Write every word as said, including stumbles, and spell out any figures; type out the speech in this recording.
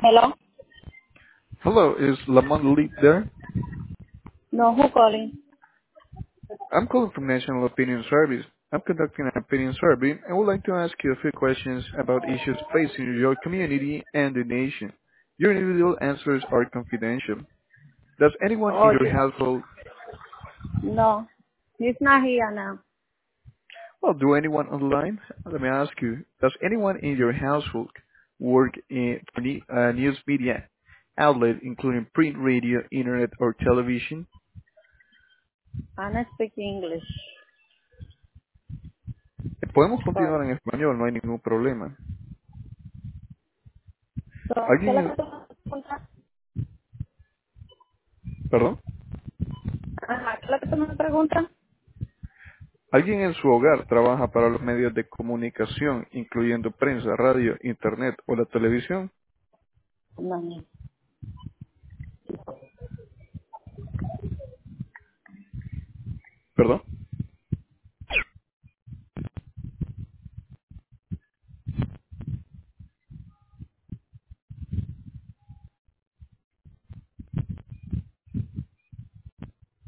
Hello? Hello, is Lamont Leap there? No, who calling? I'm calling from National Opinion Service. I'm conducting an opinion survey and would like to ask you a few questions about issues facing your community and the nation. Your individual answers are confidential. Does anyone Oh, in your you, household, no. He's not here now. well, do anyone online? Let me ask you, does anyone in your household work in for ne- uh, news media outlet, including print, radio, internet, or television? I don't speak English. Podemos Sorry. continuar en español, no hay ningún problema. So, ¿qué es lo ¿Alguien, que tú me preguntas? perdón? Ajá, ¿qué es lo que tú me preguntas? ¿Alguien en su hogar trabaja para los medios de comunicación, incluyendo prensa, radio, internet o la televisión? No, no. ¿Perdón?